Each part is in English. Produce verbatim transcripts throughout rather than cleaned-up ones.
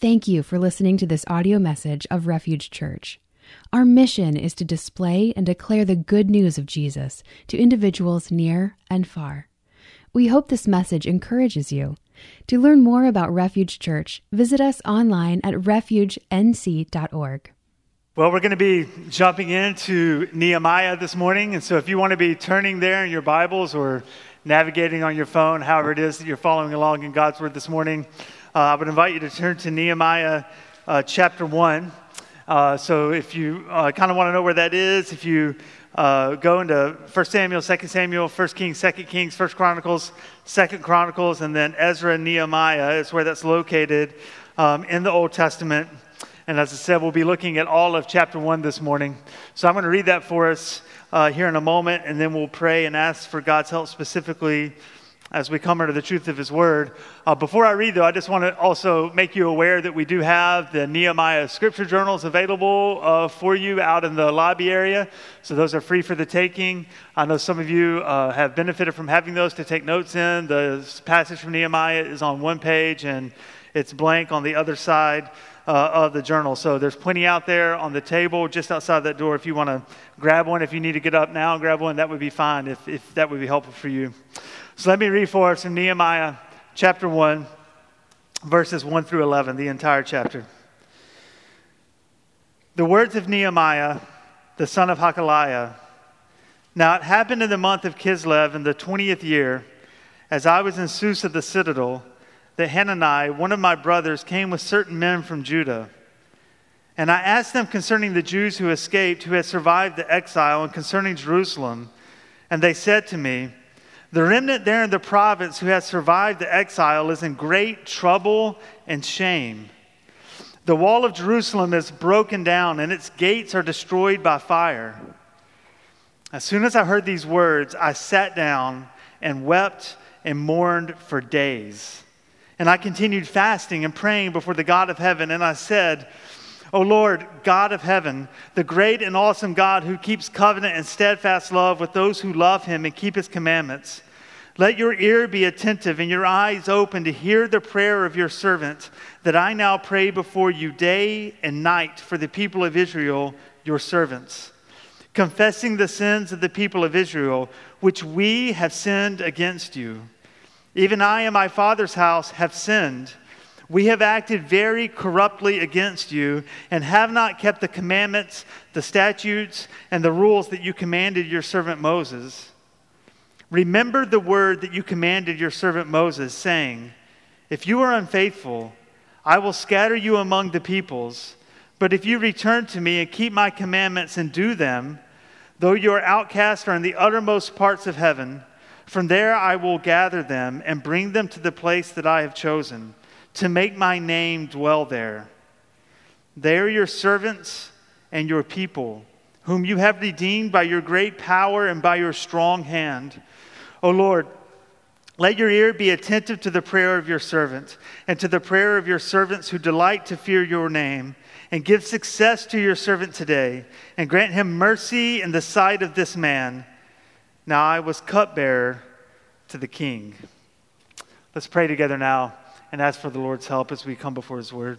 Thank you for listening to this audio message of Refuge Church. Our mission is to display and declare the good news of Jesus to individuals near and far. We hope this message encourages you. To learn more about Refuge Church, visit us online at refuge n c dot org. Well, we're going to be jumping into Nehemiah this morning, and so if you want to be turning there in your Bibles or navigating on your phone, however it is that you're following along in God's Word this morning, uh, I would invite you to turn to Nehemiah uh, chapter one. Uh, so if you uh, kind of want to know where that is, if you uh, go into First Samuel, Second Samuel, First Kings, Second Kings, First Chronicles, Second Chronicles, and then Ezra and Nehemiah is where that's located um, in the Old Testament. And as I said, we'll be looking at all of chapter one this morning. So I'm going to read that for us uh, here in a moment, and then we'll pray and ask for God's help specifically as we come into the truth of His Word. Uh, before I read, though, I just want to also make you aware that we do have the Nehemiah Scripture Journals available uh, for you out in the lobby area. So those are free for the taking. I know some of you uh, have benefited from having those to take notes in. The passage from Nehemiah is on one page, and it's blank on the other side uh, of the journal. So there's plenty out there on the table just outside that door. If you want to grab one, if you need to get up now and grab one, that would be fine if, if that would be helpful for you. So let me read for us from Nehemiah chapter one, verses one through eleven, the entire chapter. The words of Nehemiah, the son of Hakaliah. Now it happened in the month of Kislev in the twentieth year, as I was in Susa the citadel, that Hanani, one of my brothers, came with certain men from Judah. And I asked them concerning the Jews who escaped, who had survived the exile, and concerning Jerusalem. And they said to me, the remnant there in the province who has survived the exile is in great trouble and shame. The wall of Jerusalem is broken down, and its gates are destroyed by fire. As soon as I heard these words, I sat down and wept and mourned for days. And I continued fasting and praying before the God of heaven, and I said, O Lord, God of heaven, the great and awesome God who keeps covenant and steadfast love with those who love Him and keep His commandments, let your ear be attentive and your eyes open to hear the prayer of your servant, that I now pray before you day and night for the people of Israel, your servants, confessing the sins of the people of Israel, which we have sinned against you. Even I and my father's house have sinned. We have acted very corruptly against you and have not kept the commandments, the statutes, and the rules that you commanded your servant Moses. Remember the word that you commanded your servant Moses, saying, if you are unfaithful, I will scatter you among the peoples. But if you return to me and keep my commandments and do them, though your outcasts are in the uttermost parts of heaven, from there I will gather them and bring them to the place that I have chosen, to make my name dwell there. They are your servants and your people, whom you have redeemed by your great power and by your strong hand. O Lord, let your ear be attentive to the prayer of your servant and to the prayer of your servants who delight to fear your name, and give success to your servant today, and grant him mercy in the sight of this man. Now I was cupbearer to the king. Let's pray together now and ask for the Lord's help as we come before His word.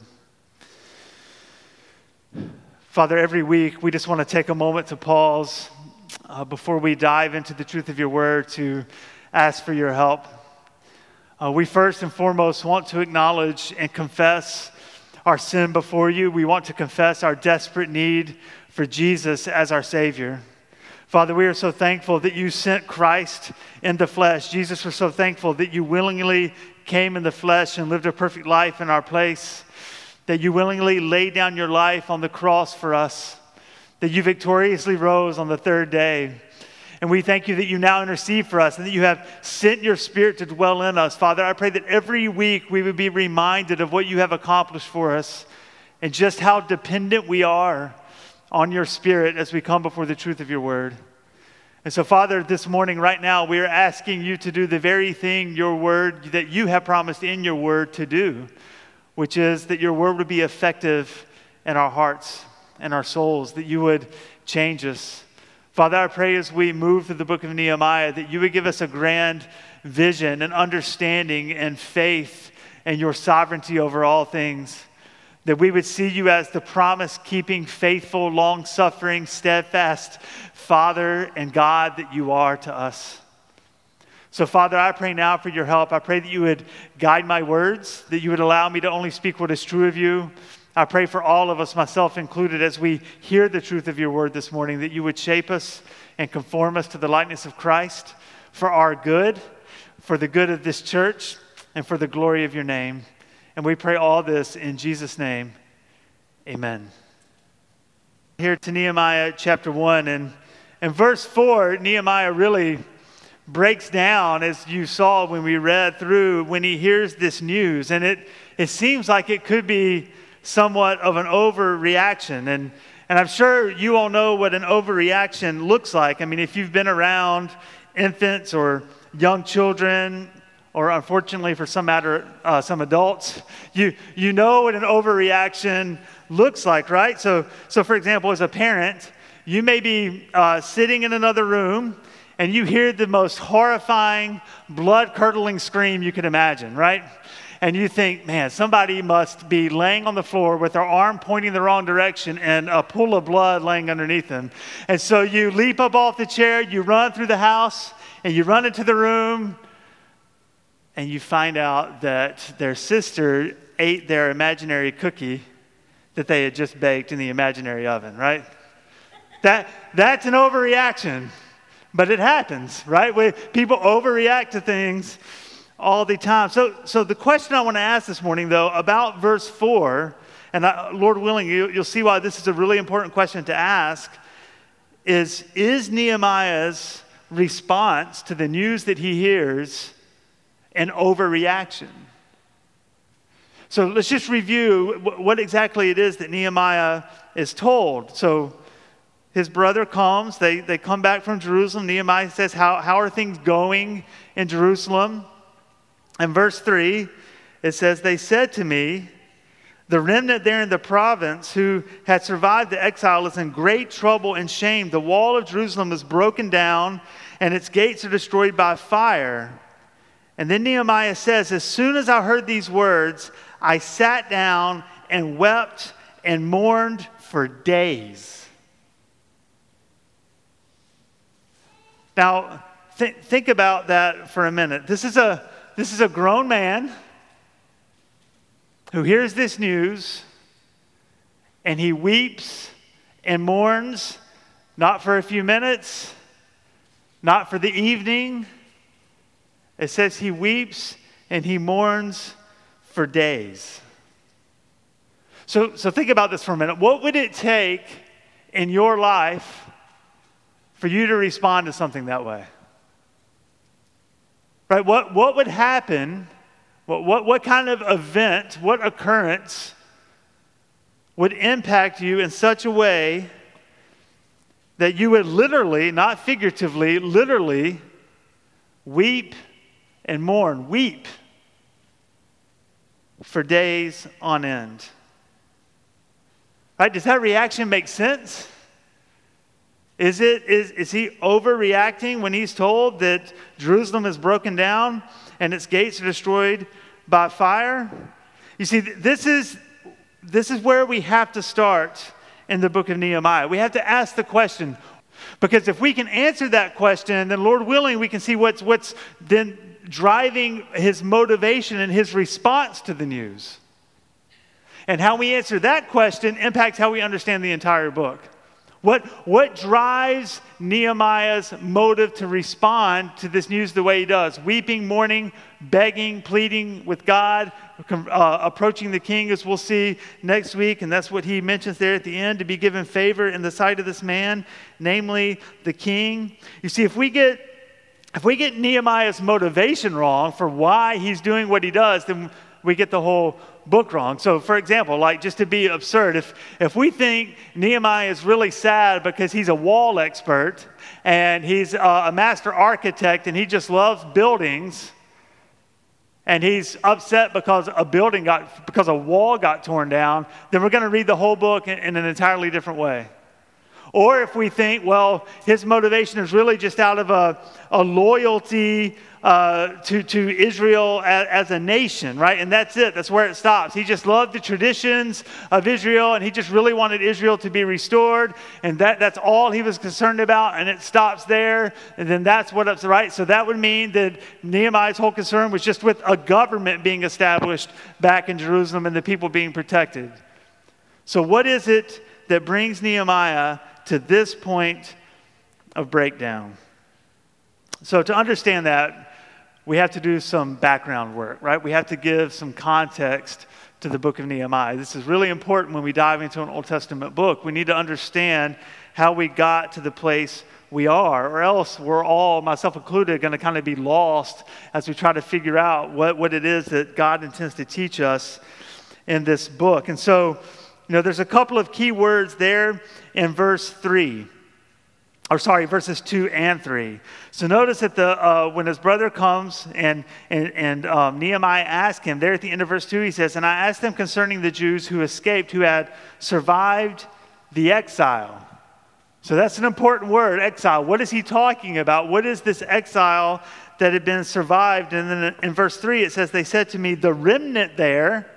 Father, every week we just want to take a moment to pause uh, before we dive into the truth of your word to ask for your help. Uh, we first and foremost want to acknowledge and confess our sin before you. We want to confess our desperate need for Jesus as our Savior. Father, we are so thankful that you sent Christ in the flesh. Jesus, we're so thankful that you willingly came in the flesh and lived a perfect life in our place, that you willingly laid down your life on the cross for us, that you victoriously rose on the third day. And we thank you that you now intercede for us and that you have sent your Spirit to dwell in us. Father, I pray that every week we would be reminded of what you have accomplished for us and just how dependent we are on your Spirit as we come before the truth of your word. And so, Father, this morning, right now, we are asking you to do the very thing your word, that you have promised in your word to do, which is that your word would be effective in our hearts and our souls, that you would change us. Father, I pray as we move through the book of Nehemiah that you would give us a grand vision and understanding and faith and your sovereignty over all things. that we would see you as the promise-keeping, faithful, long-suffering, steadfast Father and God that you are to us. So, Father, I pray now for your help. I pray that you would guide my words, that you would allow me to only speak what is true of you. I pray for all of us, myself included, as we hear the truth of your word this morning, that you would shape us and conform us to the likeness of Christ for our good, for the good of this church, and for the glory of your name. And we pray all this in Jesus' name. Amen. Here to Nehemiah chapter one, and in verse four, Nehemiah really breaks down, as you saw when we read through, when he hears this news. And it, it seems like it could be somewhat of an overreaction. And, and I'm sure you all know what an overreaction looks like. I mean, if you've been around infants or young children, or unfortunately for some matter, uh, some adults, you you know what an overreaction looks like, right? So, so for example, as a parent, you may be uh, sitting in another room and you hear the most horrifying, blood-curdling scream you could imagine, right? And you think, man, somebody must be laying on the floor with their arm pointing the wrong direction and a pool of blood laying underneath them. And so you leap up off the chair, you run through the house, and you run into the room, and you find out that their sister ate their imaginary cookie that they had just baked in the imaginary oven, right? That that's an overreaction, but it happens, right? We, people overreact to things all the time. So, so the question I want to ask this morning, though, about verse four, and I, Lord willing, you, you'll see why this is a really important question to ask, is, is Nehemiah's response to the news that he hears an overreaction? So let's just review what exactly it is that Nehemiah is told. So his brother comes, they, they come back from Jerusalem. Nehemiah says, how, how are things going in Jerusalem? And verse three, it says, they said to me, the remnant there in the province who had survived the exile is in great trouble and shame. The wall of Jerusalem is broken down and its gates are destroyed by fire. And then Nehemiah says, as soon as I heard these words, I sat down and wept and mourned for days. Now, th- think about that for a minute. This is a, this is a grown man who hears this news, and he weeps and mourns, not for a few minutes, not for the evening. It says he weeps and he mourns for days. So, so think about this for a minute. What would it take in your life for you to respond to something that way? Right? What, what would happen? What, what, what kind of event, what occurrence would impact you in such a way that you would literally, not figuratively, literally weep and mourn, weep for days on end? Right? Does that reaction make sense? Is it is is he overreacting when he's told that Jerusalem is broken down and its gates are destroyed by fire? You see, this is this is where we have to start in the book of Nehemiah. We have to ask the question, because if we can answer that question, then Lord willing, we can see what's what's then driving his motivation and his response to the news. And how we answer that question impacts how we understand the entire book. What, what drives Nehemiah's motive to respond to this news the way he does? Weeping, mourning, begging, pleading with God, uh, approaching the king, as we'll see next week. And that's what he mentions there at the end, to be given favor in the sight of this man, namely the king. You see, if we get if we get Nehemiah's motivation wrong for why he's doing what he does, then we get the whole book wrong. So, for example, like just to be absurd, if if we think Nehemiah is really sad because he's a wall expert and he's a, a master architect and he just loves buildings, and he's upset because a building got because a wall got torn down, then we're going to read the whole book in, in an entirely different way. Or if we think, well, his motivation is really just out of a, a loyalty uh, to, to Israel as, as a nation, right? And that's it. That's where it stops. He just loved the traditions of Israel, and he just really wanted Israel to be restored. And that, that's all he was concerned about, and it stops there. And then that's what it's right. So that would mean that Nehemiah's whole concern was just with a government being established back in Jerusalem and the people being protected. So what is it that brings Nehemiah to this point of breakdown? So to understand that, we have to do some background work, right? We have to give some context to the book of Nehemiah. This is really important when we dive into an Old Testament book. We need to understand how we got to the place we are, or else we're all, myself included, going to kind of be lost as we try to figure out what, what it is that God intends to teach us in this book. And so, you know, there's a couple of key words there in verse three. Or sorry, verses two and three. So notice that the uh, when his brother comes and and, and um, Nehemiah asks him, there at the end of verse two, he says, "And I asked them concerning the Jews who escaped, who had survived the exile." So that's an important word, exile. What is he talking about? What is this exile that had been survived? And then in verse three, it says, "They said to me, the remnant there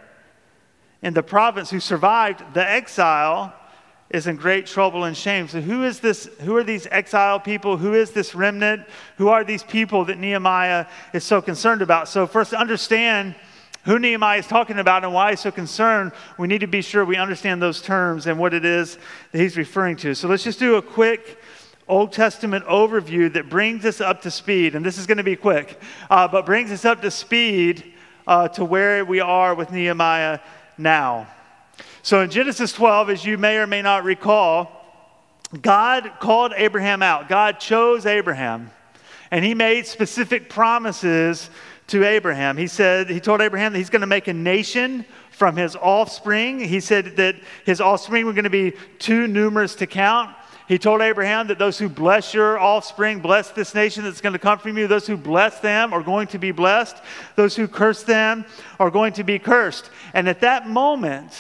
in the province who survived the exile is in great trouble and shame." So who is this? Who are these exiled people? Who is this remnant? Who are these people that Nehemiah is so concerned about? So first, to understand who Nehemiah is talking about and why he's so concerned, we need to be sure we understand those terms and what it is that he's referring to. So let's just do a quick Old Testament overview that brings us up to speed. And this is going to be quick, uh, but brings us up to speed uh, to where we are with Nehemiah now. So in Genesis twelve, as you may or may not recall, God called Abraham out. God chose Abraham, and he made specific promises to Abraham. He said, he told Abraham that he's going to make a nation from his offspring. He said that his offspring were going to be too numerous to count. He told Abraham that those who bless your offspring, bless this nation that's going to come from you. Those who bless them are going to be blessed. Those who curse them are going to be cursed. And at that moment,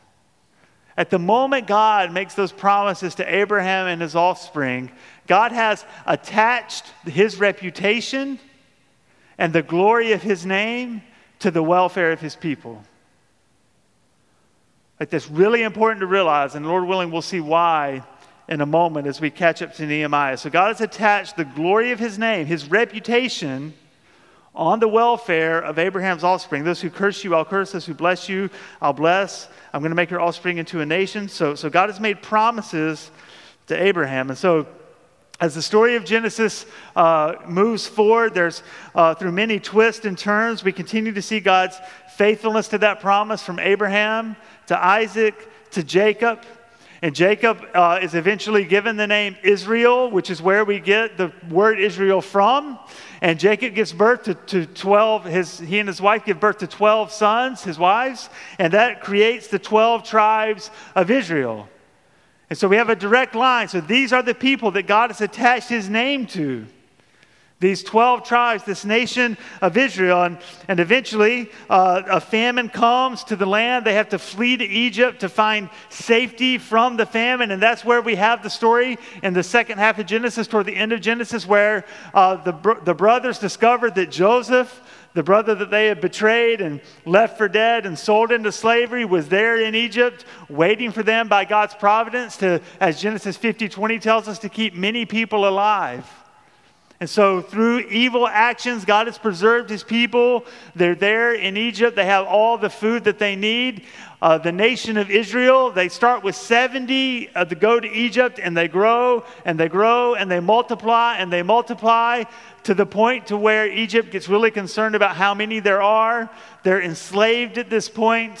At the moment God makes those promises to Abraham and his offspring, God has attached his reputation and the glory of his name to the welfare of his people. Like, that's really important to realize, and Lord willing, we'll see why in a moment as we catch up to Nehemiah. So God has attached the glory of his name, his reputation, on the welfare of Abraham's offspring. Those who curse you, I'll curse. Those who bless you, I'll bless. I'm going to make your offspring into a nation. So, so God has made promises to Abraham. And so as the story of Genesis uh, moves forward, there's uh, through many twists and turns, we continue to see God's faithfulness to that promise from Abraham to Isaac to Jacob. And Jacob uh, is eventually given the name Israel, which is where we get the word Israel from. And Jacob gives birth to, to twelve, his, he and his wife give birth to twelve sons, his wives, and that creates the twelve tribes of Israel. And so we have a direct line. So these are the people that God has attached his name to. These twelve tribes, this nation of Israel. And, and eventually uh, a famine comes to the land. They have to flee to Egypt to find safety from the famine. And that's where we have the story in the second half of Genesis, toward the end of Genesis, where uh, the, br- the brothers discovered that Joseph, the brother that they had betrayed and left for dead and sold into slavery, was there in Egypt waiting for them by God's providence to, as Genesis fifty twenty tells us, to keep many people alive. And so through evil actions, God has preserved his people. They're there in Egypt. They have all the food that they need. Uh, the nation of Israel, they start with seventy uh, to go to Egypt, and they grow and they grow and they multiply and they multiply to the point to where Egypt gets really concerned about how many there are. They're enslaved at this point.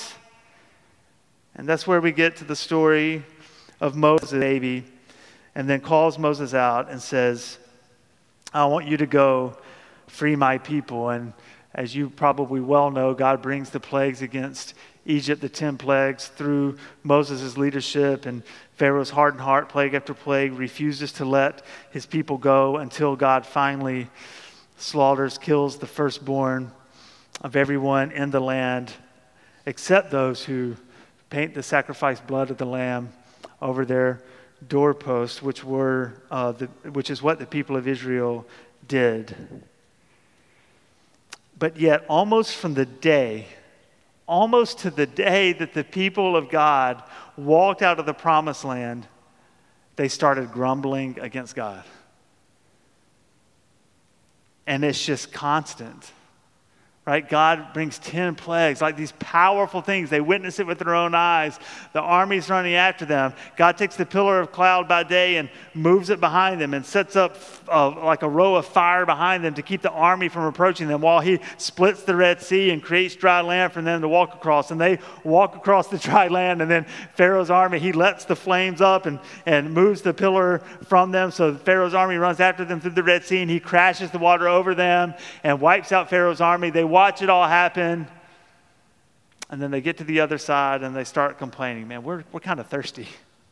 And that's where we get to the story of Moses, baby, and then calls Moses out and says, I want you to go free my people. And as you probably well know, God brings the plagues against Egypt, the ten plagues, through Moses' leadership. And Pharaoh's hardened heart, plague after plague, refuses to let his people go until God finally slaughters, kills the firstborn of everyone in the land, except those who paint the sacrificed blood of the lamb over their doorposts, which were uh, the, which is what the people of Israel did. But yet, almost from the day, almost to the day that the people of God walked out of the promised land, they started grumbling against God. And it's just constant. Right? God brings ten plagues, like these powerful things. They witness it with their own eyes. The army's running after them. God takes the pillar of cloud by day and moves it behind them and sets up uh, like a row of fire behind them to keep the army from approaching them, while he splits the Red Sea and creates dry land for them to walk across. And they walk across the dry land, and then Pharaoh's army, he lets the flames up and, and moves the pillar from them. So Pharaoh's army runs after them through the Red Sea, and he crashes the water over them and wipes out Pharaoh's army. They watch it all happen, and then they get to the other side and they start complaining. Man, we're we're kind of thirsty.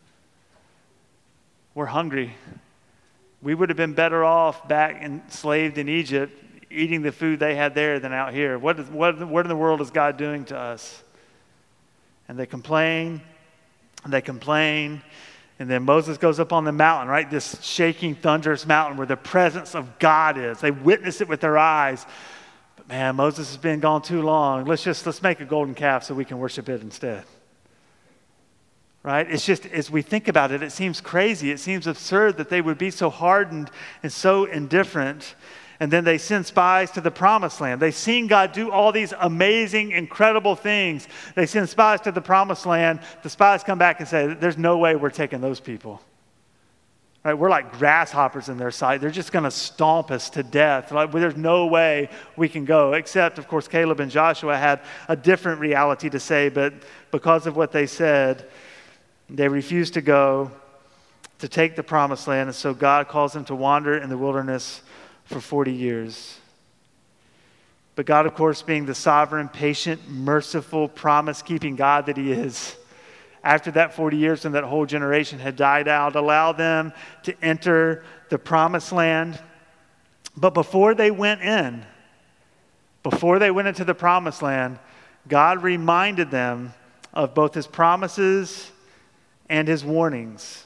We're hungry. We would have been better off back enslaved in Egypt, eating the food they had there than out here. What is, what what in the world is God doing to us? And they complain, and they complain, and then Moses goes up on the mountain, right? This shaking, thunderous mountain where the presence of God is. They witness it with their eyes. Man, Moses has been gone too long. Let's just, let's make a golden calf so we can worship it instead. Right? It's just, as we think about it, it seems crazy. It seems absurd that they would be so hardened and so indifferent. And then they send spies to the promised land. They've seen God do all these amazing, incredible things. They send spies to the promised land. The spies come back and say, there's no way we're taking those people. Right, we're like grasshoppers in their sight. They're just going to stomp us to death. Like, well, there's no way we can go. Except, of course, Caleb and Joshua had a different reality to say, but because of what they said, they refused to go to take the promised land. And so God calls them to wander in the wilderness for forty years. But God, of course, being the sovereign, patient, merciful, promise-keeping God that he is, after that forty years and that whole generation had died out, allow them to enter the promised land. But before they went in, before they went into the promised land, God reminded them of both his promises and his warnings.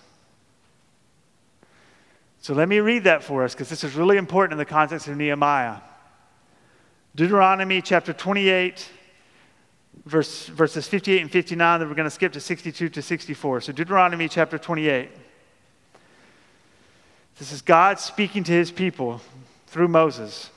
So let me read that for us, because this is really important in the context of Nehemiah. Deuteronomy chapter twenty-eight, Verse, verses fifty-eight and fifty-nine, then we're going to skip to sixty-two to sixty-four. So Deuteronomy chapter twenty-eight. This is God speaking to his people through Moses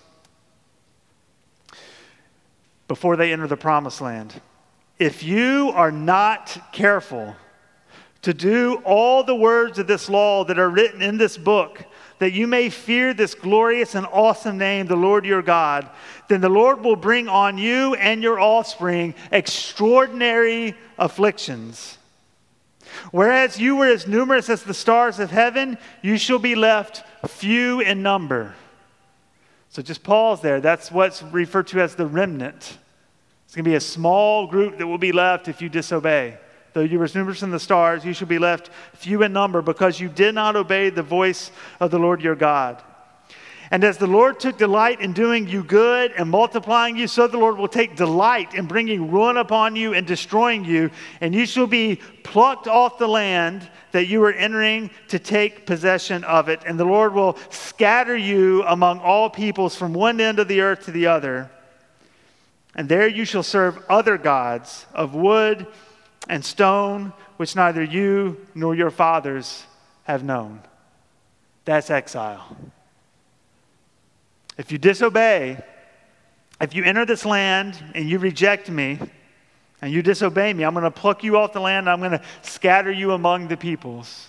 before they enter the promised land. If you are not careful to do all the words of this law that are written in this book, that you may fear this glorious and awesome name, the Lord your God, then the Lord will bring on you and your offspring extraordinary afflictions. Whereas you were as numerous as the stars of heaven, you shall be left few in number. So just pause there. That's what's referred to as the remnant. It's going to be a small group that will be left if you disobey. Though you were as numerous in the stars, you shall be left few in number, because you did not obey the voice of the Lord your God. And as the Lord took delight in doing you good and multiplying you, so the Lord will take delight in bringing ruin upon you and destroying you. And you shall be plucked off the land that you are entering to take possession of it. And the Lord will scatter you among all peoples from one end of the earth to the other. And there you shall serve other gods of wood and stone, which neither you nor your fathers have known. That's exile. If you disobey, if you enter this land and you reject me and you disobey me, I'm going to pluck you off the land and I'm going to scatter you among the peoples.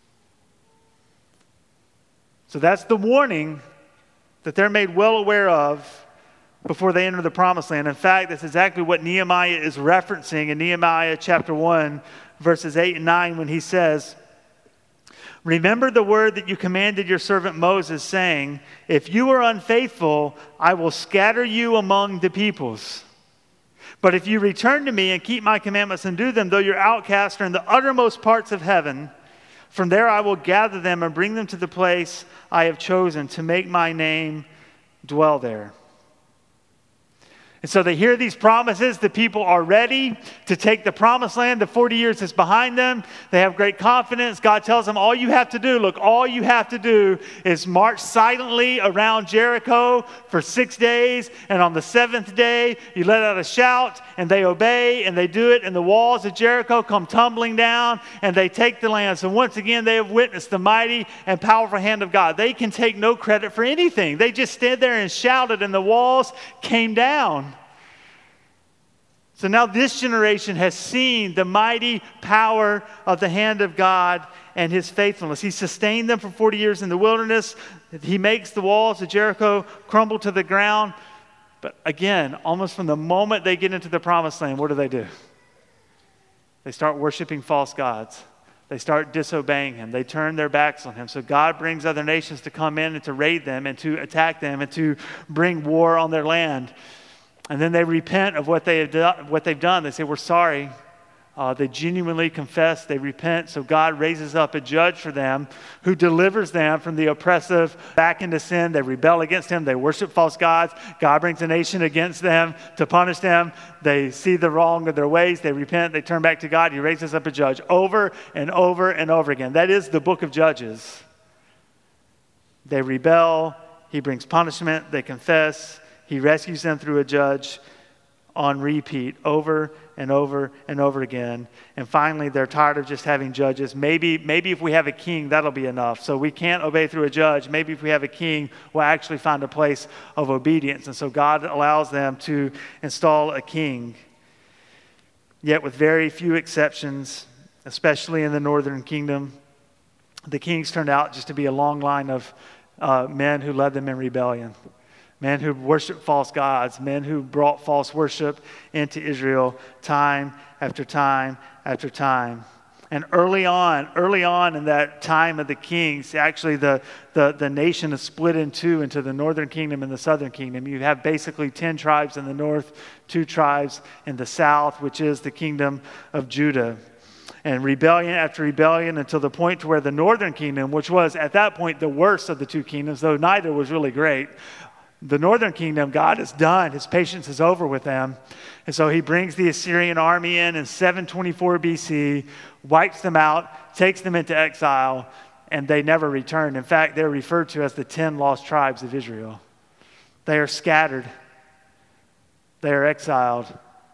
So that's the warning that they're made well aware of before they enter the promised land. In fact, that's exactly what Nehemiah is referencing in Nehemiah chapter one, verses eight and nine, when he says, remember the word that you commanded your servant Moses, saying, if you are unfaithful, I will scatter you among the peoples. But if you return to me and keep my commandments and do them, though your outcasts are in the uttermost parts of heaven, from there I will gather them and bring them to the place I have chosen to make my name dwell there. And so they hear these promises. The people are ready to take the promised land. The forty years is behind them. They have great confidence. God tells them, all you have to do, look, all you have to do is march silently around Jericho for six days. And on the seventh day, you let out a shout, and they obey, and they do it. And the walls of Jericho come tumbling down, and they take the land. So once again, they have witnessed the mighty and powerful hand of God. They can take no credit for anything. They just stood there and shouted, and the walls came down. So now this generation has seen the mighty power of the hand of God and his faithfulness. He sustained them for forty years in the wilderness. He makes the walls of Jericho crumble to the ground. But again, almost from the moment they get into the promised land, what do they do? They start worshiping false gods. They start disobeying him. They turn their backs on him. So God brings other nations to come in and to raid them and to attack them and to bring war on their land. And then they repent of what they have done, what they've done. They say, we're sorry. Uh, they genuinely confess. They repent. So God raises up a judge for them who delivers them from the oppressive back into sin. They rebel against him. They worship false gods. God brings a nation against them to punish them. They see the wrong of their ways. They repent. They turn back to God. He raises up a judge over and over and over again. That is the book of Judges. They rebel. He brings punishment. They confess. He rescues them through a judge on repeat over and over and over again. And finally, they're tired of just having judges. Maybe, maybe if we have a king, that'll be enough. So we can't obey through a judge. Maybe if we have a king, we'll actually find a place of obedience. And so God allows them to install a king. Yet with very few exceptions, especially in the northern kingdom, the kings turned out just to be a long line of uh, men who led them in rebellion. Men who worshiped false gods, men who brought false worship into Israel time after time after time. And early on, early on in that time of the kings, actually the, the, the nation is split in two, into the northern kingdom and the southern kingdom. You have basically ten tribes in the north, two tribes in the south, which is the kingdom of Judah. And rebellion after rebellion until the point to where the northern kingdom, which was at that point the worst of the two kingdoms, though neither was really great, the northern kingdom, God is done. His patience is over with them. And so he brings the Assyrian army in in seven twenty-four B C, wipes them out, takes them into exile, and they never return. In fact, they're referred to as the ten lost tribes of Israel. They are scattered. They are exiled.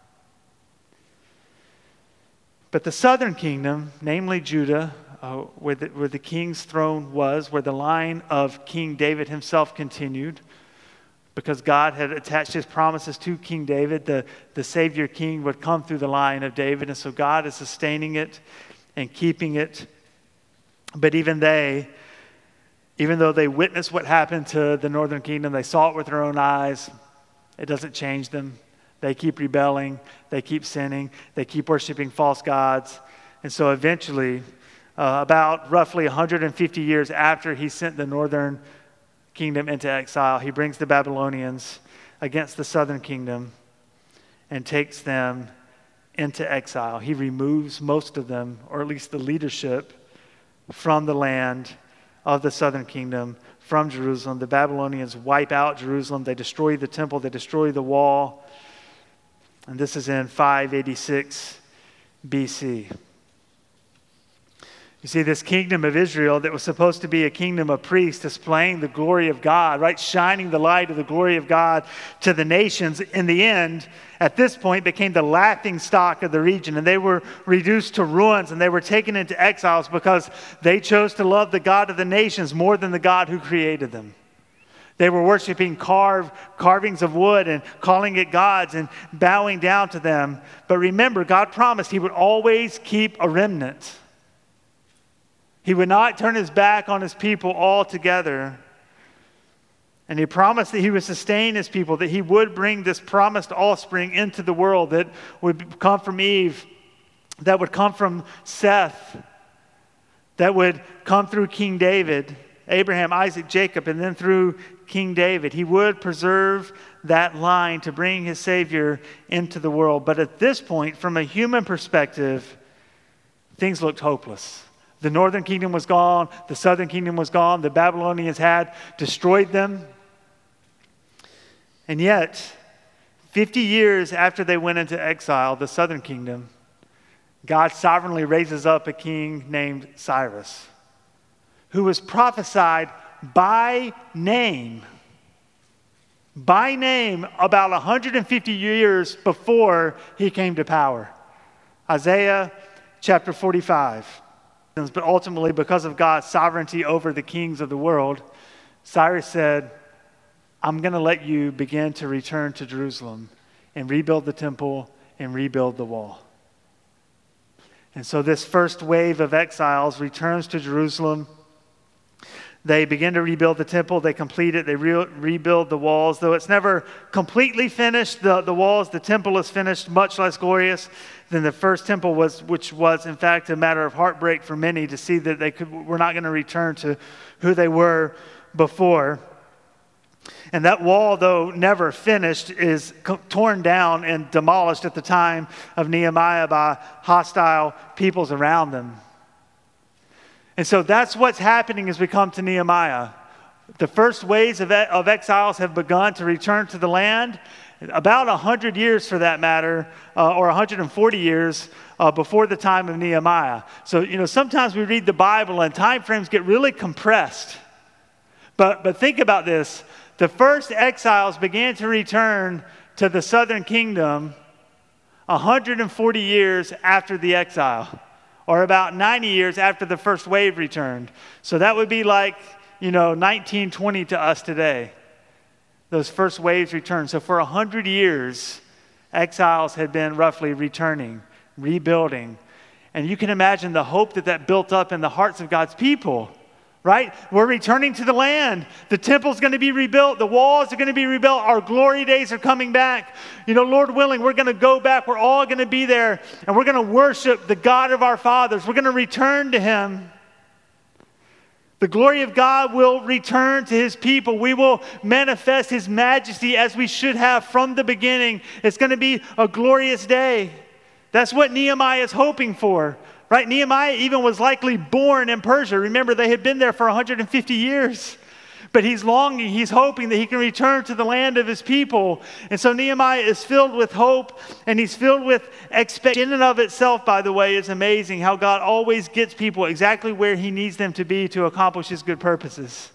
But the southern kingdom, namely Judah, uh, where, the, where the king's throne was, where the line of King David himself continued, because God had attached his promises to King David. The, the Savior King would come through the line of David. And so God is sustaining it and keeping it. But even they, even though they witnessed what happened to the northern kingdom, they saw it with their own eyes, it doesn't change them. They keep rebelling. They keep sinning. They keep worshiping false gods. And so eventually, uh, about roughly one hundred fifty years after he sent the northern kingdom into exile, he brings the Babylonians against the southern kingdom and takes them into exile. He removes most of them, or at least the leadership, from the land of the southern kingdom, from Jerusalem. The Babylonians wipe out Jerusalem. They destroy the temple. They destroy the wall. And this is in five eighty-six B C. You see, this kingdom of Israel that was supposed to be a kingdom of priests displaying the glory of God, right? Shining the light of the glory of God to the nations, in the end, at this point, became the laughing stock of the region. And they were reduced to ruins, and they were taken into exiles because they chose to love the God of the nations more than the God who created them. They were worshiping carved carvings of wood and calling it gods and bowing down to them. But remember, God promised he would always keep a remnant. He would not turn his back on his people altogether. And he promised that he would sustain his people, that he would bring this promised offspring into the world that would come from Eve, that would come from Seth, that would come through King David, Abraham, Isaac, Jacob, and then through King David. He would preserve that line to bring his Savior into the world. But at this point, from a human perspective, things looked hopeless. The northern kingdom was gone. The southern kingdom was gone. The Babylonians had destroyed them. And yet, fifty years after they went into exile, the southern kingdom, God sovereignly raises up a king named Cyrus, who was prophesied by name, by name about one hundred fifty years before he came to power. Isaiah chapter forty-five. But ultimately, because of God's sovereignty over the kings of the world, Cyrus said, I'm going to let you begin to return to Jerusalem and rebuild the temple and rebuild the wall. And so this first wave of exiles returns to Jerusalem. They begin to rebuild the temple. They complete it. They re- rebuild the walls. Though it's never completely finished, the, the walls, the temple is finished, much less glorious than the first temple was, which was, in fact, a matter of heartbreak for many to see that they could, were not going to return to who they were before. And that wall, though never finished, is co- torn down and demolished at the time of Nehemiah by hostile peoples around them. And so that's what's happening as we come to Nehemiah. The first waves of, of exiles have begun to return to the land, about one hundred years for that matter, uh, or one hundred forty years uh, before the time of Nehemiah. So, you know, sometimes we read the Bible and time frames get really compressed. But, but think about this. The first exiles began to return to the southern kingdom one hundred forty years after the exile, or about ninety years after the first wave returned. So that would be like, you know, nineteen twenty to us today. Those first waves returned. So for one hundred years, exiles had been roughly returning, rebuilding. And you can imagine the hope that that built up in the hearts of God's people, right? We're returning to the land. The temple's going to be rebuilt. The walls are going to be rebuilt. Our glory days are coming back. You know, Lord willing, we're going to go back. We're all going to be there. And we're going to worship the God of our fathers. We're going to return to him. The glory of God will return to his people. We will manifest his majesty as we should have from the beginning. It's going to be a glorious day. That's what Nehemiah is hoping for. Right? Nehemiah even was likely born in Persia. Remember, they had been there for one hundred fifty years. But he's longing, he's hoping that he can return to the land of his people. And so Nehemiah is filled with hope, and he's filled with expectation. In and of itself, by the way, is amazing how God always gets people exactly where he needs them to be to accomplish his good purposes.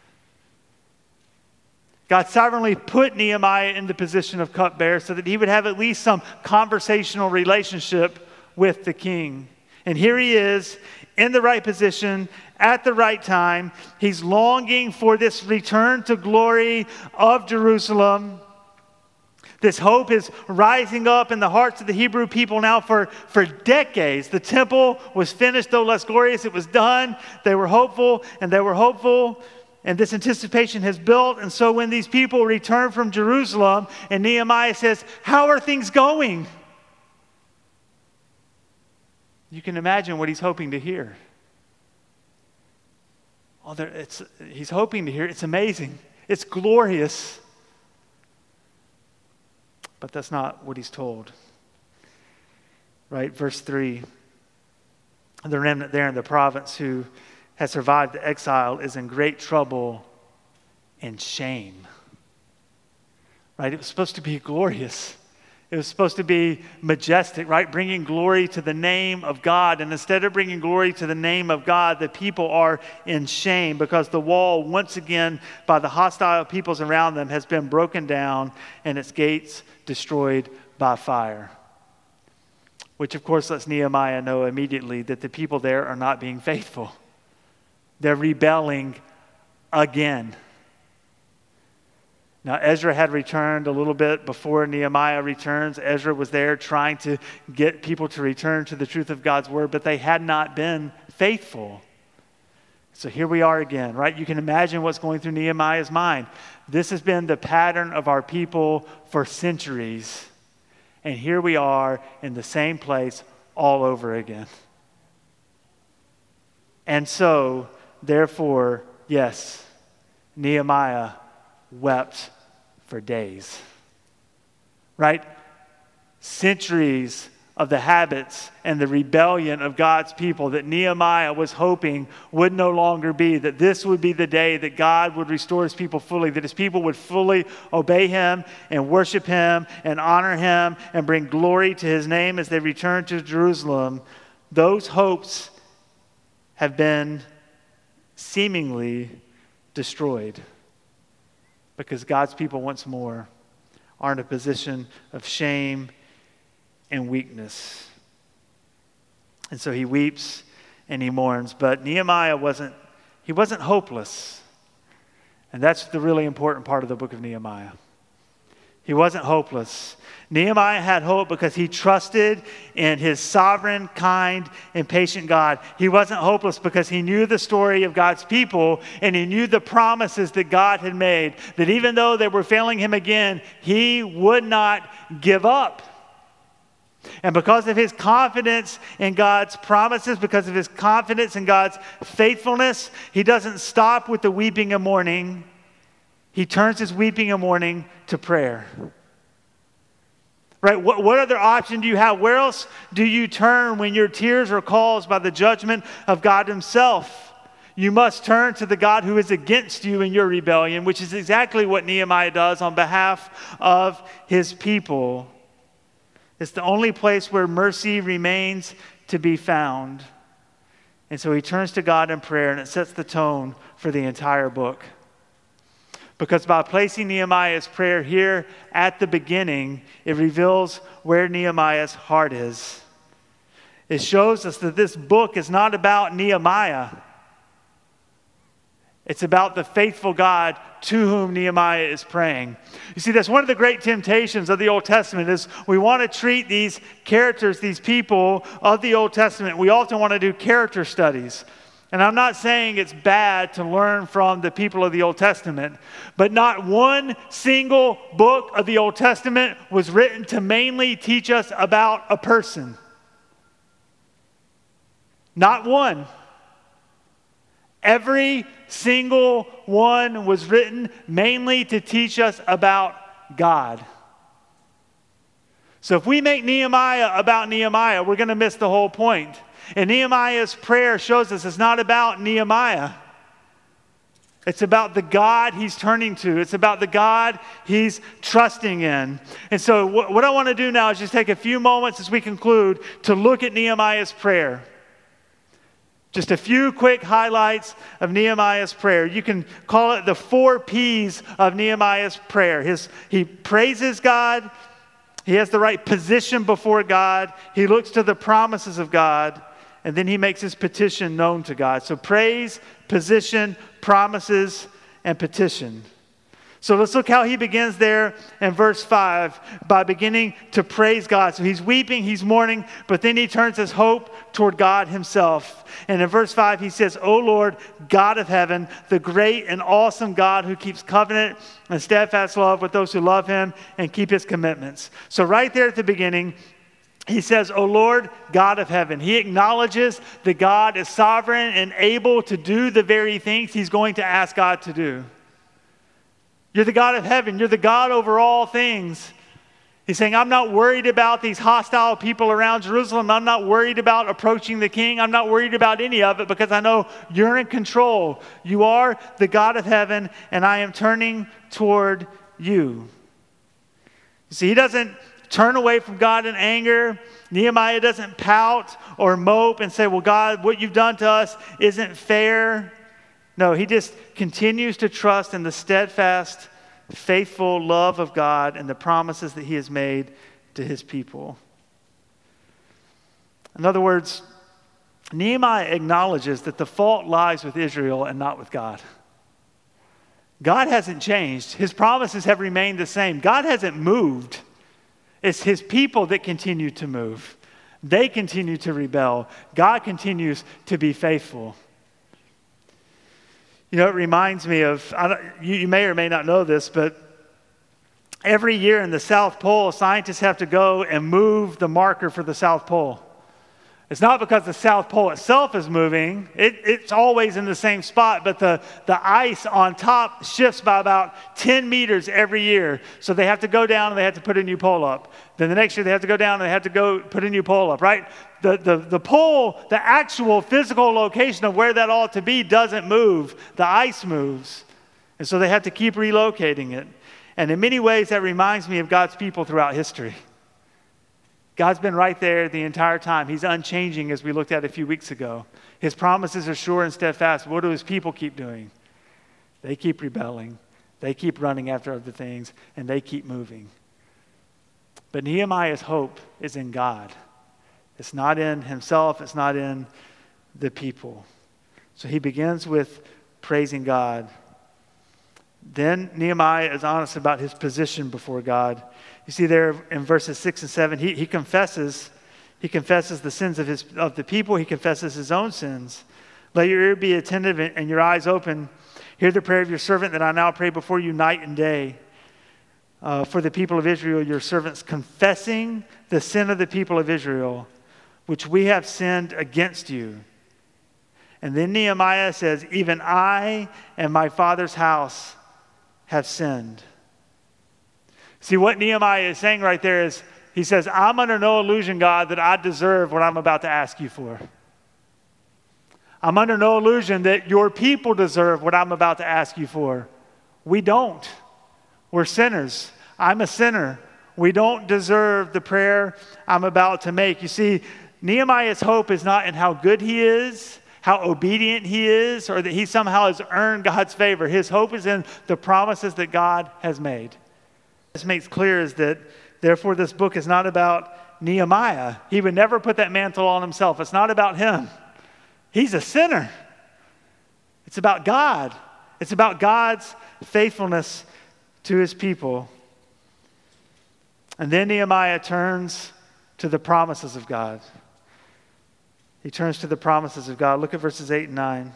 God sovereignly put Nehemiah in the position of cupbearer so that he would have at least some conversational relationship with the king. And here he is in the right position at the right time. He's longing for this return to glory of Jerusalem. This hope is rising up in the hearts of the Hebrew people now for, for decades. The temple was finished, though less glorious. It was done. They were hopeful, and they were hopeful. And this anticipation has built. And so when these people return from Jerusalem, and Nehemiah says, how are things going? You can imagine what he's hoping to hear. Oh, there, it's, he's hoping to hear, it's amazing. It's glorious. But that's not what he's told. Right? Verse three. The remnant there in the province who has survived the exile is in great trouble and shame. Right? It was supposed to be glorious. It was supposed to be majestic, right? Bringing glory to the name of God. And instead of bringing glory to the name of God, the people are in shame because the wall, once again, by the hostile peoples around them, has been broken down and its gates destroyed by fire. Which, of course, lets Nehemiah know immediately that the people there are not being faithful. They're rebelling again. Now, Ezra had returned a little bit before Nehemiah returns. Ezra was there trying to get people to return to the truth of God's word, but they had not been faithful. So here we are again, right? You can imagine what's going through Nehemiah's mind. This has been the pattern of our people for centuries. And here we are in the same place all over again. And so, therefore, yes, Nehemiah wept for days. Right? Centuries of the habits and the rebellion of God's people that Nehemiah was hoping would no longer be, that this would be the day that God would restore his people fully, that his people would fully obey him and worship him and honor him and bring glory to his name as they return to Jerusalem. Those hopes have been seemingly destroyed because God's people once more are in a position of shame and weakness. And so he weeps and he mourns. But Nehemiah wasn't, he wasn't hopeless. And that's the really important part of the book of Nehemiah. He wasn't hopeless. Nehemiah had hope because he trusted in his sovereign, kind, and patient God. He wasn't hopeless because he knew the story of God's people and he knew the promises that God had made, that even though they were failing him again, he would not give up. And because of his confidence in God's promises, because of his confidence in God's faithfulness, he doesn't stop with the weeping and mourning. He turns his weeping and mourning to prayer. Right? What, what other option do you have? Where else do you turn when your tears are caused by the judgment of God himself? You must turn to the God who is against you in your rebellion, which is exactly what Nehemiah does on behalf of his people. It's the only place where mercy remains to be found. And so he turns to God in prayer, and it sets the tone for the entire book. Because by placing Nehemiah's prayer here at the beginning, it reveals where Nehemiah's heart is. It shows us that this book is not about Nehemiah. It's about the faithful God to whom Nehemiah is praying. You see, that's one of the great temptations of the Old Testament is we want to treat these characters, these people of the Old Testament, we often want to do character studies. And I'm not saying it's bad to learn from the people of the Old Testament, but not one single book of the Old Testament was written to mainly teach us about a person. Not one. Every single one was written mainly to teach us about God. So if we make Nehemiah about Nehemiah, we're going to miss the whole point. And Nehemiah's prayer shows us it's not about Nehemiah. It's about the God he's turning to. It's about the God he's trusting in. And so what, what I want to do now is just take a few moments as we conclude to look at Nehemiah's prayer. Just a few quick highlights of Nehemiah's prayer. You can call it the four P's of Nehemiah's prayer. His, he praises God. He has the right position before God. He looks to the promises of God. And then he makes his petition known to God. So praise, position, promises, and petition. So let's look how he begins there in verse five by beginning to praise God. So he's weeping, he's mourning, but then he turns his hope toward God himself. And in verse five he says, "O Lord, God of heaven, the great and awesome God who keeps covenant and steadfast love with those who love him and keep his commitments." So right there at the beginning, he says, "O Lord, God of heaven." He acknowledges that God is sovereign and able to do the very things he's going to ask God to do. You're the God of heaven. You're the God over all things. He's saying, I'm not worried about these hostile people around Jerusalem. I'm not worried about approaching the king. I'm not worried about any of it because I know you're in control. You are the God of heaven, and I am turning toward you. You see, he doesn't turn away from God in anger. Nehemiah doesn't pout or mope and say, well, God, what you've done to us isn't fair. No, he just continues to trust in the steadfast, faithful love of God and the promises that he has made to his people. In other words, Nehemiah acknowledges that the fault lies with Israel and not with God. God hasn't changed. His promises have remained the same. God hasn't moved. It's his people that continue to move. They continue to rebel. God continues to be faithful. You know, it reminds me of, I don't, you, you may or may not know this, but every year in the South Pole, scientists have to go and move the marker for the South Pole. It's not because the South Pole itself is moving. It, it's always in the same spot, but the, the ice on top shifts by about ten meters every year. So they have to go down and they have to put a new pole up. Then the next year they have to go down and they have to go put a new pole up, right? The, the, the pole, the actual physical location of where that ought to be doesn't move. The ice moves. And so they have to keep relocating it. And in many ways that reminds me of God's people throughout history. God's been right there the entire time. He's unchanging, as we looked at a few weeks ago. His promises are sure and steadfast. What do his people keep doing? They keep rebelling. They keep running after other things, and they keep moving. But Nehemiah's hope is in God. It's not in himself. It's not in the people. So he begins with praising God. Then Nehemiah is honest about his position before God. You see there in verses six and seven, he, he confesses, he confesses the sins of his of the people. He confesses his own sins. Let your ear be attentive and your eyes open. Hear the prayer of your servant that I now pray before you night and day. Uh, for the people of Israel, your servants, confessing the sin of the people of Israel, which we have sinned against you. And then Nehemiah says, even I and my father's house have sinned. See, what Nehemiah is saying right there is, he says, I'm under no illusion, God, that I deserve what I'm about to ask you for. I'm under no illusion that your people deserve what I'm about to ask you for. We don't. We're sinners. I'm a sinner. We don't deserve the prayer I'm about to make. You see, Nehemiah's hope is not in how good he is, how obedient he is, or that he somehow has earned God's favor. His hope is in the promises that God has made. This makes clear is that, therefore, this book is not about Nehemiah. He would never put that mantle on himself. It's not about him. He's a sinner. It's about God. It's about God's faithfulness to his people. And then Nehemiah turns to the promises of God. He turns to the promises of God. Look at verses eight and nine.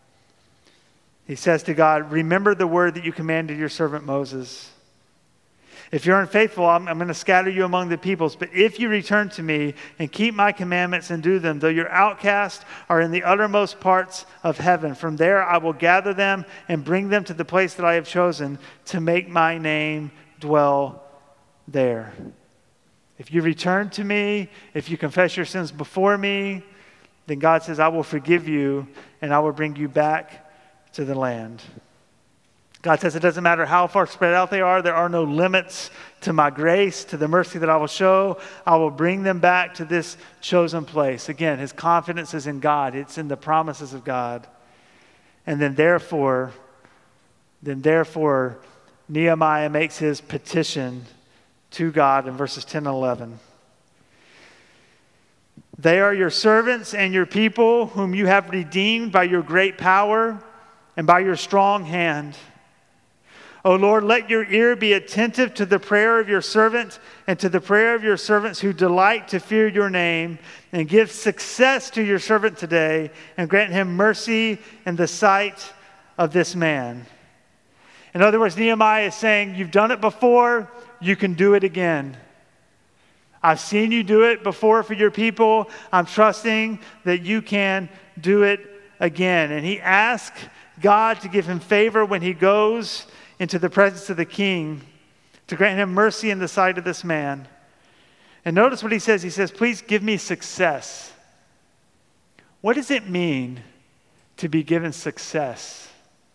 He says to God, remember the word that you commanded your servant Moses. If you're unfaithful, I'm, I'm going to scatter you among the peoples. But if you return to me and keep my commandments and do them, though your outcasts are in the uttermost parts of heaven, from there I will gather them and bring them to the place that I have chosen to make my name dwell there. If you return to me, if you confess your sins before me, then God says, I will forgive you and I will bring you back to the land. God says it doesn't matter how far spread out they are. There are no limits to my grace, to the mercy that I will show. I will bring them back to this chosen place. Again, his confidence is in God. It's in the promises of God. And then therefore, then therefore, Nehemiah makes his petition to God in verses ten and eleven. They are your servants and your people whom you have redeemed by your great power and by your strong hand. O Lord, let your ear be attentive to the prayer of your servant and to the prayer of your servants who delight to fear your name, and give success to your servant today and grant him mercy in the sight of this man. In other words, Nehemiah is saying, you've done it before, you can do it again. I've seen you do it before for your people. I'm trusting that you can do it again. And he asks God to give him favor when he goes into the presence of the king, to grant him mercy in the sight of this man. And notice what he says. He says, please give me success. What does it mean to be given success?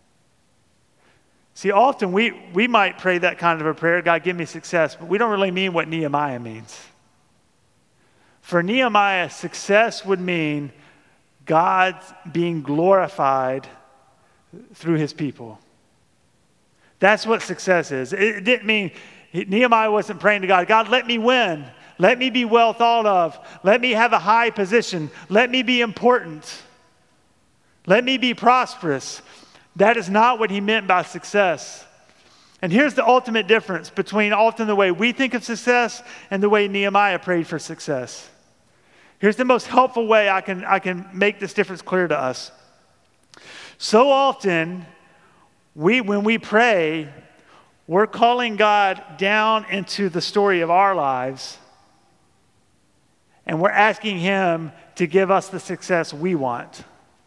See, often we, we might pray that kind of a prayer, God, give me success, but we don't really mean what Nehemiah means. For Nehemiah, success would mean God being glorified through his people. That's what success is. It didn't mean, Nehemiah wasn't praying to God, God, let me win. Let me be well thought of. Let me have a high position. Let me be important. Let me be prosperous. That is not what he meant by success. And here's the ultimate difference between often the way we think of success and the way Nehemiah prayed for success. Here's the most helpful way I can, I can make this difference clear to us. So often, we, when we pray, we're calling God down into the story of our lives, and we're asking him to give us the success we want.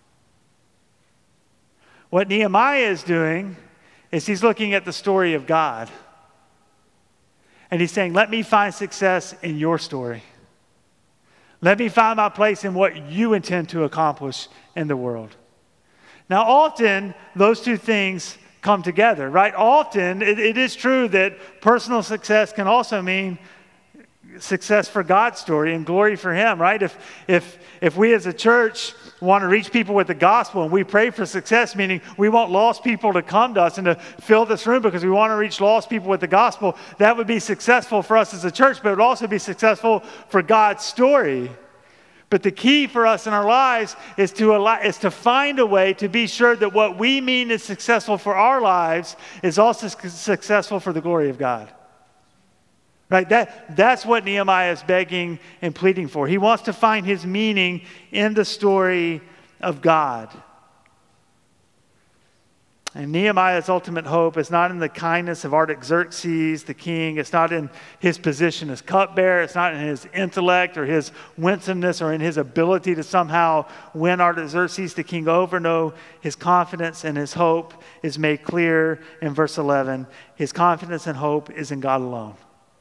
What Nehemiah is doing is he's looking at the story of God. And he's saying, let me find success in your story. Let me find my place in what you intend to accomplish in the world. Now, often, those two things come together, right? Often, it, it is true that personal success can also mean success for God's story and glory for him, right? If, if, if we as a church want to reach people with the gospel and we pray for success, meaning we want lost people to come to us and to fill this room because we want to reach lost people with the gospel, that would be successful for us as a church, but it would also be successful for God's story. But the key for us in our lives is to allow, is to find a way to be sure that what we mean is successful for our lives is also successful for the glory of God. Right? That, that's what Nehemiah is begging and pleading for. He wants to find his meaning in the story of God. And Nehemiah's ultimate hope is not in the kindness of Artaxerxes, the king. It's not in his position as cupbearer. It's not in his intellect or his winsomeness or in his ability to somehow win Artaxerxes, the king, over. No, his confidence and his hope is made clear in verse eleven. His confidence and hope is in God alone.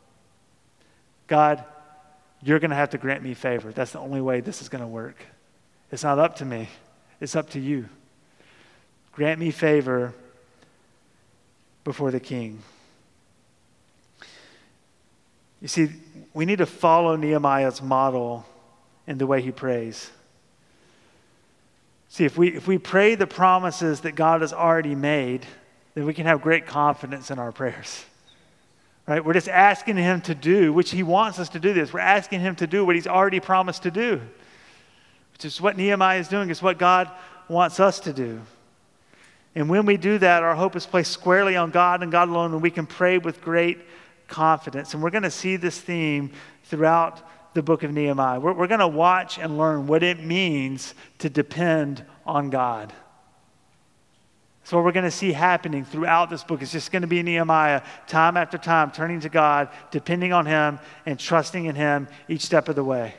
God, you're going to have to grant me favor. That's the only way this is going to work. It's not up to me. It's up to you. Grant me favor before the king. You see, we need to follow Nehemiah's model in the way he prays. See, if we, if we pray the promises that God has already made, then we can have great confidence in our prayers. Right? We're just asking him to do, which he wants us to do this. We're asking him to do what he's already promised to do, which is what Nehemiah is doing. It's what God wants us to do. And when we do that, our hope is placed squarely on God and God alone, and we can pray with great confidence. And we're going to see this theme throughout the book of Nehemiah. We're, we're going to watch and learn what it means to depend on God. So what we're going to see happening throughout this book is just going to be Nehemiah time after time turning to God, depending on him, and trusting in him each step of the way.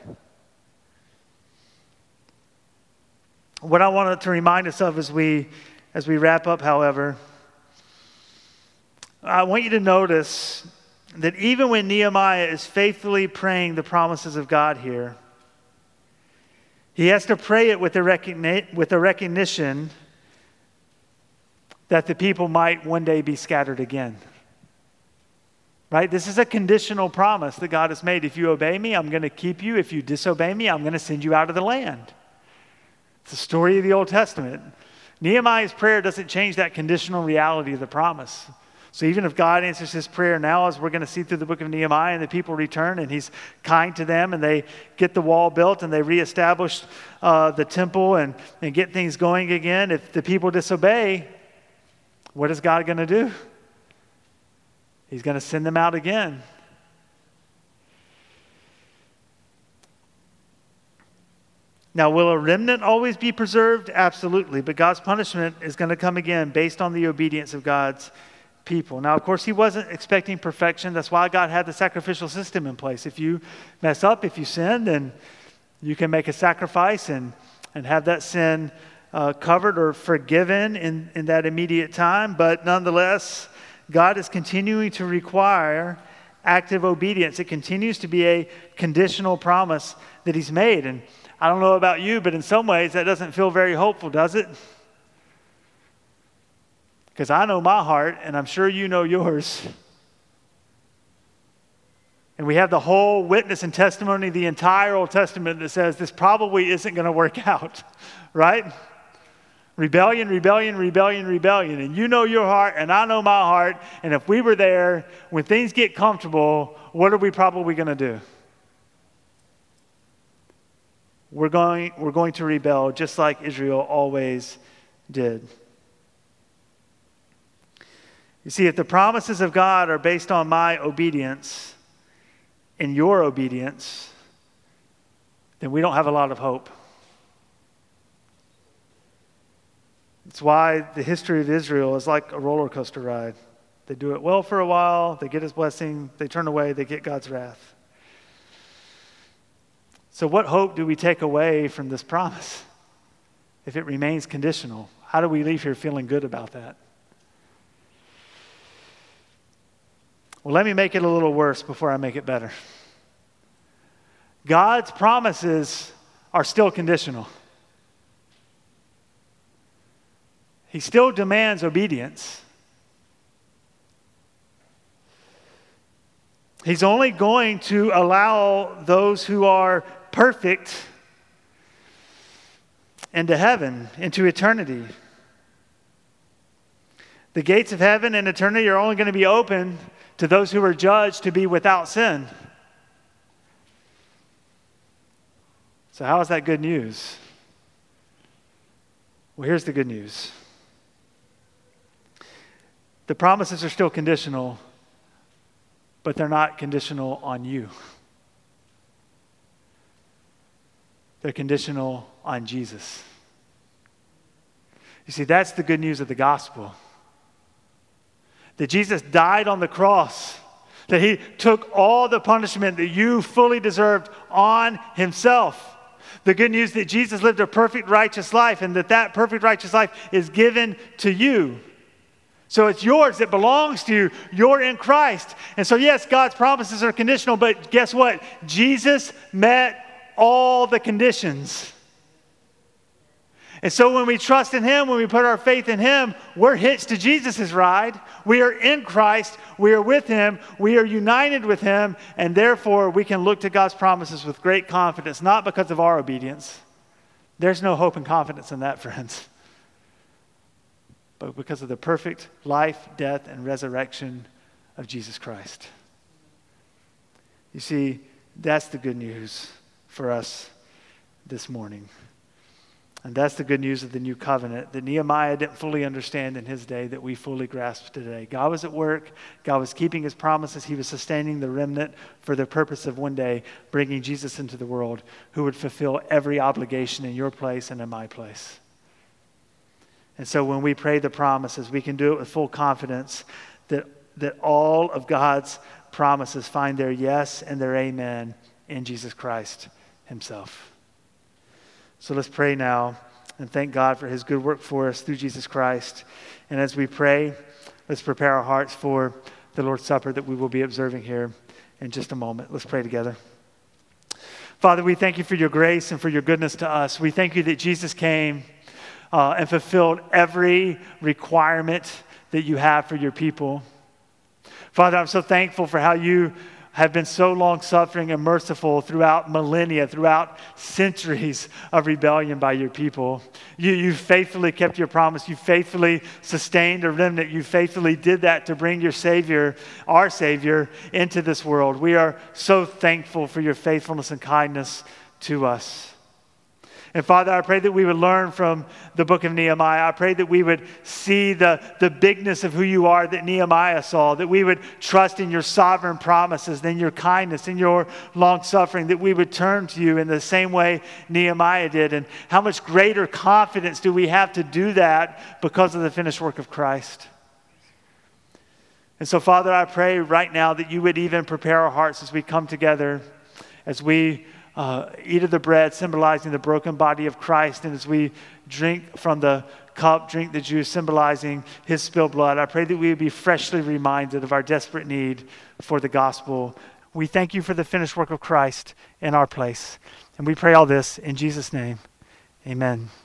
What I wanted to remind us of as we, as we wrap up, however, I want you to notice that even when Nehemiah is faithfully praying the promises of God here, he has to pray it with a, recogni- with a recognition that the people might one day be scattered again. Right? This is a conditional promise that God has made. If you obey me, I'm going to keep you. If you disobey me, I'm going to send you out of the land. It's the story of the Old Testament. Nehemiah's prayer doesn't change that conditional reality of the promise. So even if God answers his prayer now, as we're going to see through the book of Nehemiah, and the people return and he's kind to them and they get the wall built and they reestablish uh, the temple and, and get things going again, if the people disobey, what is God going to do? He's going to send them out again. Now, will a remnant always be preserved? Absolutely. But God's punishment is going to come again based on the obedience of God's people. Now, of course, he wasn't expecting perfection. That's why God had the sacrificial system in place. If you mess up, if you sin, then you can make a sacrifice and, and have that sin Uh, covered or forgiven in, in that immediate time. But nonetheless, God is continuing to require active obedience. It continues to be a conditional promise that he's made. And I don't know about you, but in some ways that doesn't feel very hopeful, does it? Because I know my heart, and I'm sure you know yours. And we have the whole witness and testimony, the entire Old Testament that says this probably isn't going to work out, right? Rebellion, rebellion, rebellion, rebellion. And you know your heart, and I know my heart. And if we were there, when things get comfortable, what are we probably going to do? We're going, we're going to rebel just like Israel always did. You see, if the promises of God are based on my obedience and your obedience, then we don't have a lot of hope. It's why the history of Israel is like a roller coaster ride. They do it well for a while, they get his blessing, they turn away, they get God's wrath. So what hope do we take away from this promise if it remains conditional? How do we leave here feeling good about that? Well, let me make it a little worse before I make it better. God's promises are still conditional. He still demands obedience. He's only going to allow those who are perfect into heaven, into eternity. The gates of heaven and eternity are only going to be open to those who are judged to be without sin. So how is that good news? Well, here's the good news. The promises are still conditional, but they're not conditional on you. They're conditional on Jesus. You see, that's the good news of the gospel. That Jesus died on the cross. That he took all the punishment that you fully deserved on himself. The good news that Jesus lived a perfect righteous life, and that that perfect righteous life is given to you. So it's yours. It belongs to you. You're in Christ. And so yes, God's promises are conditional, but guess what? Jesus met all the conditions. And so when we trust in him, when we put our faith in him, we're hitched to Jesus' ride. We are in Christ. We are with him. We are united with him. And therefore, we can look to God's promises with great confidence, not because of our obedience. There's no hope and confidence in that, friends. But because of the perfect life, death, and resurrection of Jesus Christ. You see, that's the good news for us this morning. And that's the good news of the new covenant that Nehemiah didn't fully understand in his day, that we fully grasp today. God was at work. God was keeping his promises. He was sustaining the remnant for the purpose of one day bringing Jesus into the world, who would fulfill every obligation in your place and in my place. And so when we pray the promises, we can do it with full confidence that, that all of God's promises find their yes and their amen in Jesus Christ himself. So let's pray now and thank God for his good work for us through Jesus Christ. And as we pray, let's prepare our hearts for the Lord's Supper that we will be observing here in just a moment. Let's pray together. Father, we thank you for your grace and for your goodness to us. We thank you that Jesus came uh, and fulfilled every requirement that you have for your people. Father, I'm so thankful for how you have been so long-suffering and merciful throughout millennia, throughout centuries of rebellion by your people. You, you faithfully kept your promise. You faithfully sustained a remnant. You faithfully did that to bring your Savior, our Savior, into this world. We are so thankful for your faithfulness and kindness to us. And Father, I pray that we would learn from the book of Nehemiah. I pray that we would see the, the bigness of who you are that Nehemiah saw, that we would trust in your sovereign promises, in your kindness, in your long-suffering, that we would turn to you in the same way Nehemiah did. And how much greater confidence do we have to do that because of the finished work of Christ? And so, Father, I pray right now that you would even prepare our hearts as we come together, as we Uh, eat of the bread, symbolizing the broken body of Christ, and as we drink from the cup, drink the juice, symbolizing his spilled blood. I pray that we would be freshly reminded of our desperate need for the gospel. We thank you for the finished work of Christ in our place. And we pray all this in Jesus' name. Amen.